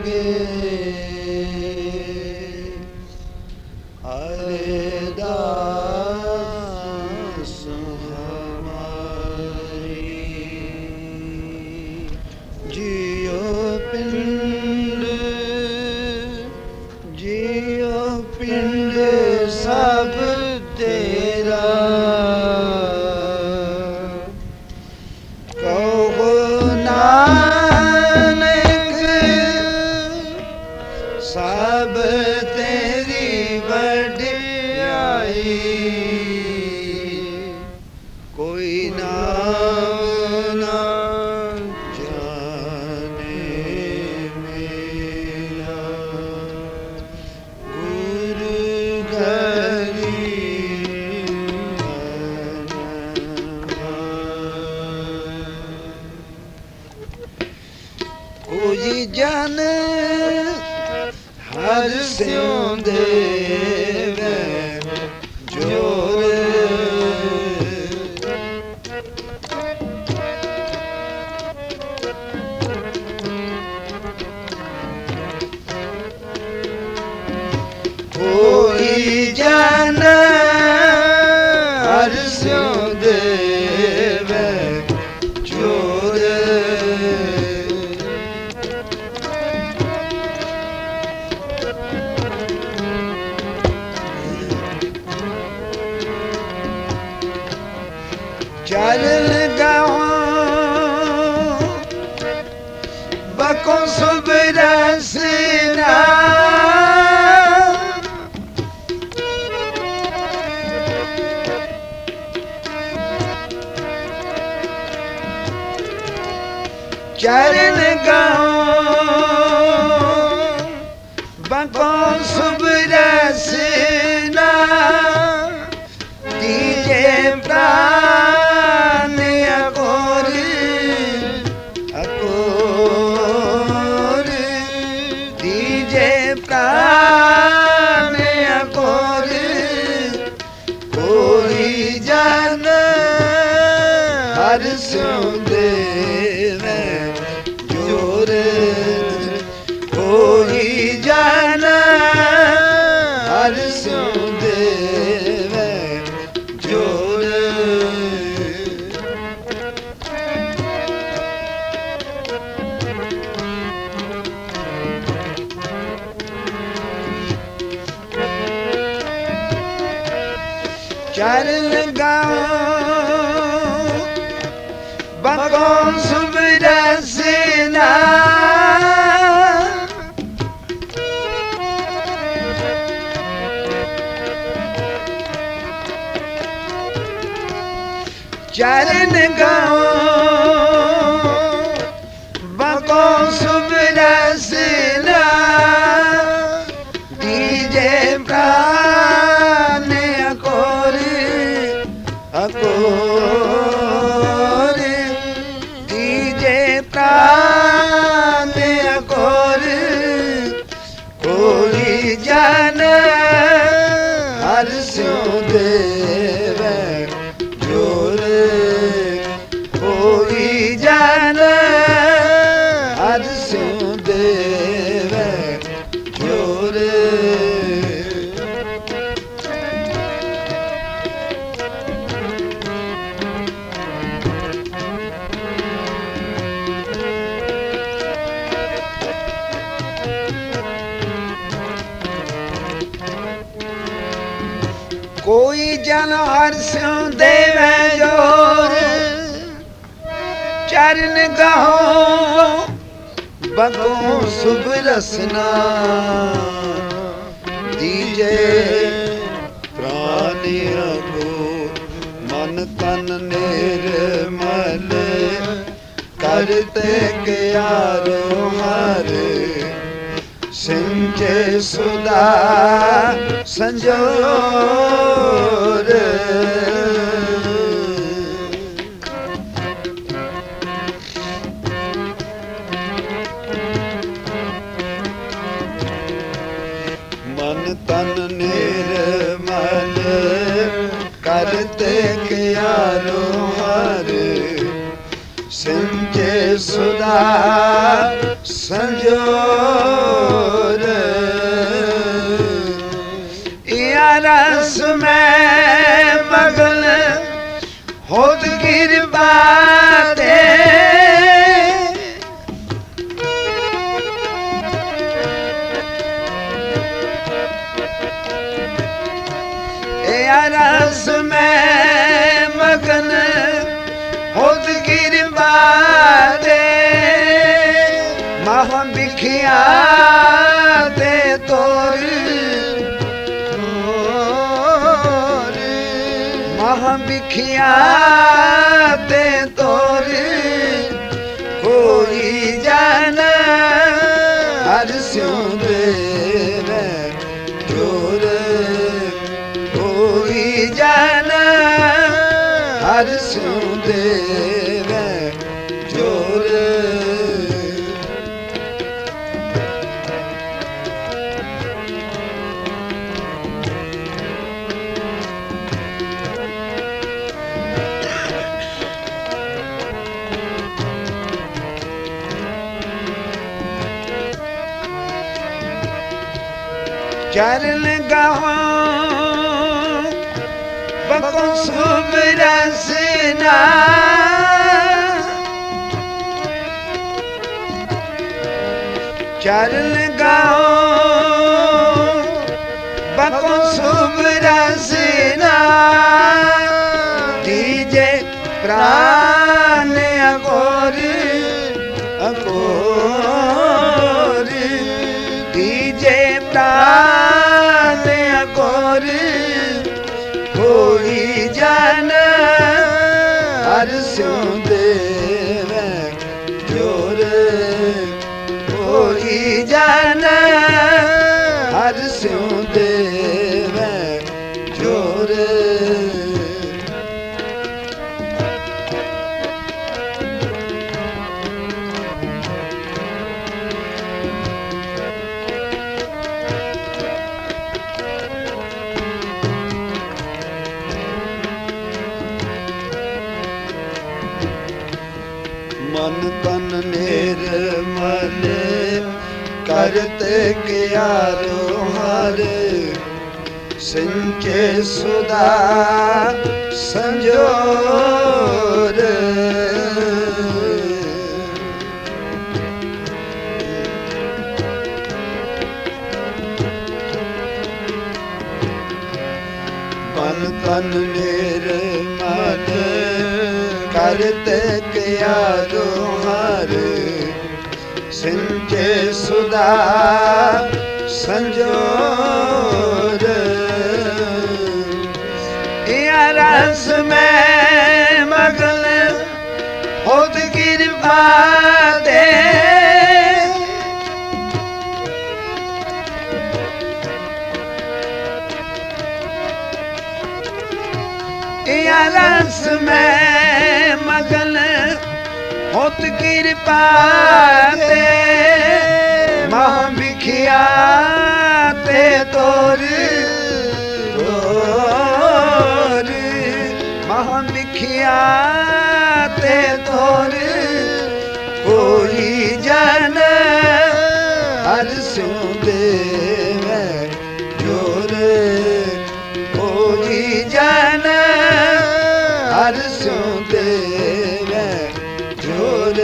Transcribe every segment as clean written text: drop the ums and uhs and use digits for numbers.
ਜਨ ਹਰ ਸਿਉ ਦੇਵੈ ਜੋਰ ਹੋਈ ਜਨ ਹਰ ਸਿਉ ਦੇਵੈ ਜੋਰ ਚਰਨ ਗਾਵਾਂ ਬਕੋ ਸੁਬਰਸਨਾ ਚਰਨ ਗਾਵਾਂ ਬਕੋ ਸੁਬਰਸਨਾ ਦੀਜੇ ਪ੍ਰਾਨ ਪ੍ਰਾਨ ਅਕੋਰ ਕੋਈ ਜਨ ਹਰ ਸਿਉ ਦੇਵੈ ਜੋਰ ਕੋਈ ਜਨ ਹਰ ਸਿਉ ਦੇਵੈ ਜੋਰ ਚਰਨ ਗਾਵਾਂ ਬਕੋ ਸੁਬਰਸਨਾ ਚਰਨ ਗਾਵਾਂ ਬਕੋ ਸੁਬਰਸਨਾ ਦੀਜੇ ਪ੍ਰਾਨ ਅਕੋਰ ਦੀਜੇ ਪ੍ਰਾਨ ਅਕੋਰ ਕੋਈ ਜਨ ਹਰ ਸਿਉ ਦੇਵੈ ਜੋਰ ਕੋਈ ਜਨ ਹਰ ਸਿਉ ਦੇਵੈ ਜੋਰ ਕੋਈ ਜਨ ਹਰ ਸਿਉ ਦੇਵੈ ਜੋਰ ਚਰਨ ਗਾਹੋ ਬਕੋ ਸੁਬਰਸਨਾ ਦੀਜੇ ਪ੍ਰਾਨ ਅਕੋਰ ਮਨ ਤਨ ਨਿਰਮਲ ਕਰਤੇ ਕਿਆਰੋ ਹਰ ਸਿੰਚੇ ਸੁਦਾ ਸੰਜੋਰ ਮਨ ਤਨ ਨਿਰਮਲ ਕਰਤੇ ਕਿਆਰੋ ਹਰ ਸਿੰਚੇ ਸੁਦਾ ਸੰਜੋਰ में मगन होत कृपा दे रस में मगन होत कृपा दे महा बिखिया दे तोर महा बिखिया दे तोर कोई जान हर स्यों देव जोर कोई जान हर स्यों देव जोर चरण गाओ बको शुभ रसना चरण गाओ बको शुभ रसना दीजे प्राण अगोर अगोर दीजे प्राण अगोर कोई जान हर स्यों देव जोर कोई जान हर स्यों देव जोर मन तन निर्मल करते क्यारो हर सिंचे सुधा संजोर मन तन निर्मल करते क्यारो हर सिंचे सुधा संजोर या रस में मगन होत कृपा दे या रस में मगन होत कृपा दे महा बिखिया ते तोर तोर महा बिखिया ते तोर कोई जान हर स्यों देव जोर कोई जान हर स्यों देव जोर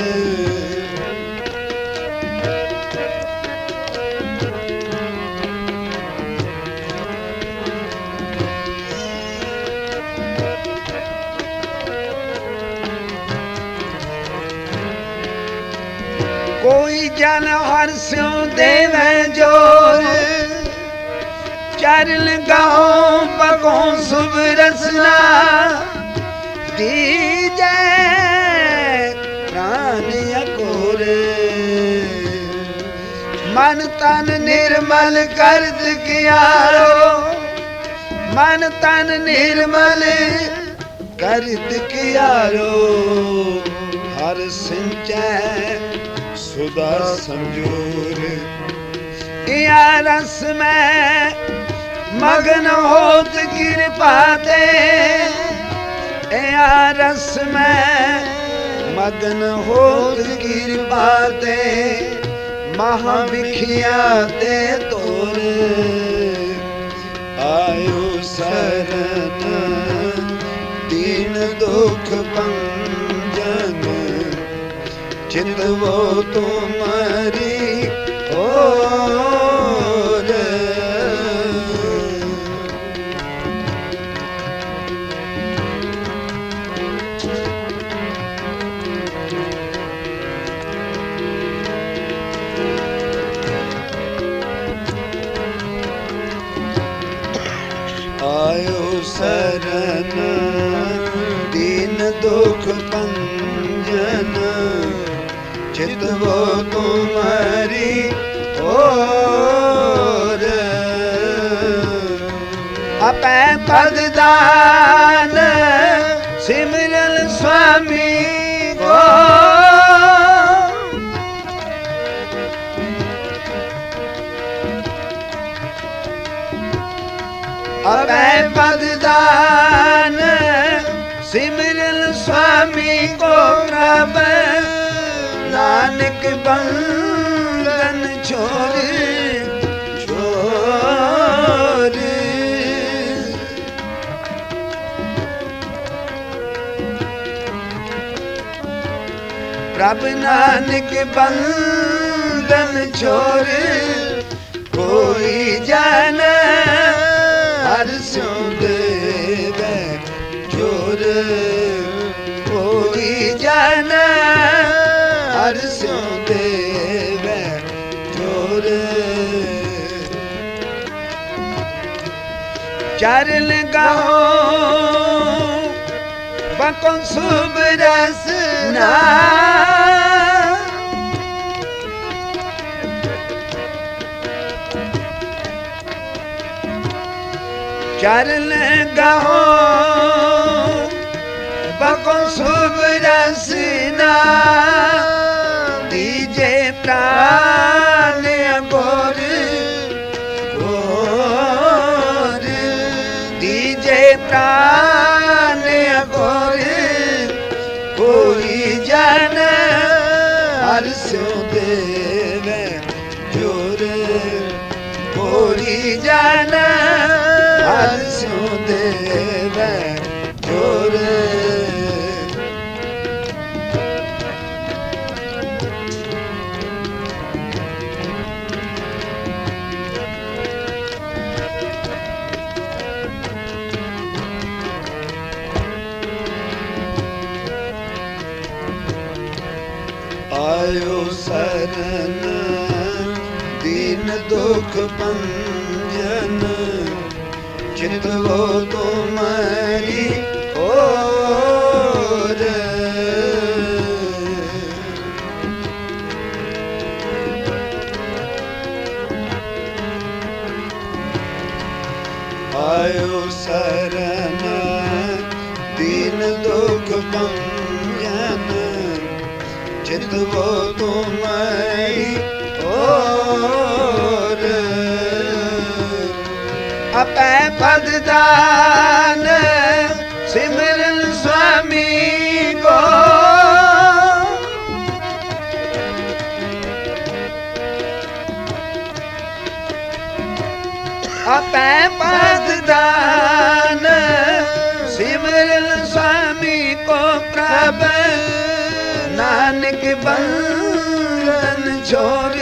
कोई जन हर स्यों देव जोर चरण गाओ बको शुभ रसना दीजे प्राण अकोर मन तन निर्मल करत कियारो मन तन निर्मल करत कियारो हर सिंचै सुधा संजोर या रस में मगन होत कृपा ते या रस में मगन होत कृपा ते महाविखिया ते तोर आयो शरण दीन दुख भंजन चित वो तुम्हारी ओर। आयो शरण दीन दुख भंजन चित वो तुम्हारी ओर। अपै पद दान सिमरन स्वामी को अवै पद दान सिमरन स्वामी को प्रभ नानक बंधन छोड़ छोड़। प्रभ नानक बंधन छोड़ कोई जन हर स्यों देवे जोर। कोई जन हर स्यों देवे जोर। चरण गाओ बको शुभ रसना चरण गाओ बको शुभ रसना दीजे प्राण गोर गोर। दीजे प्राण गोर कोई जन हर स्यों देवे जोर। कोई जन हर स्यों देवे जोर। आयो शरण दीन दुख भंजन चित वो तुम्हारी ओर। आयो शरण दीन दुख भंजन चित वो तुम्हारी ओर। अपै पद दान सिमरन स्वामी को अपै पद दान सिमरन स्वामी को प्रभ नानक बंधन छोड़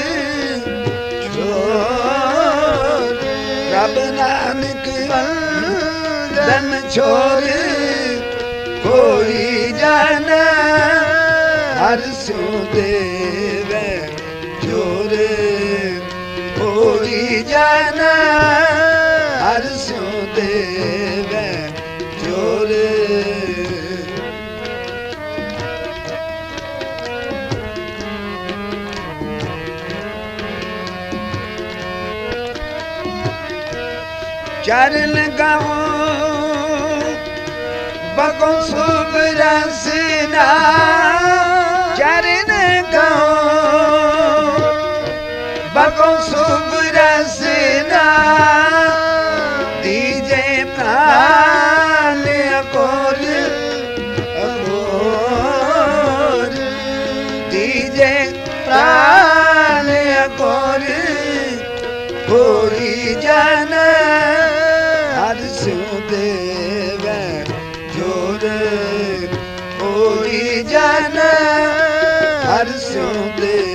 छोड़। प्रभ नानक बंधन छोड़ कोई जन हर स्यों देवे जोर। कोई जन हर स्यों देवे जोर। चरण गाओ बको शुभ रसना। चरण गाओ बको शुभ रसना दीजे प्राण अकोर अकोर। दीजे प्राण अकोर कोई जन हर स्यों ਕੋਈ ਜਨ ਹਰ ਸਿਉ ਦੇ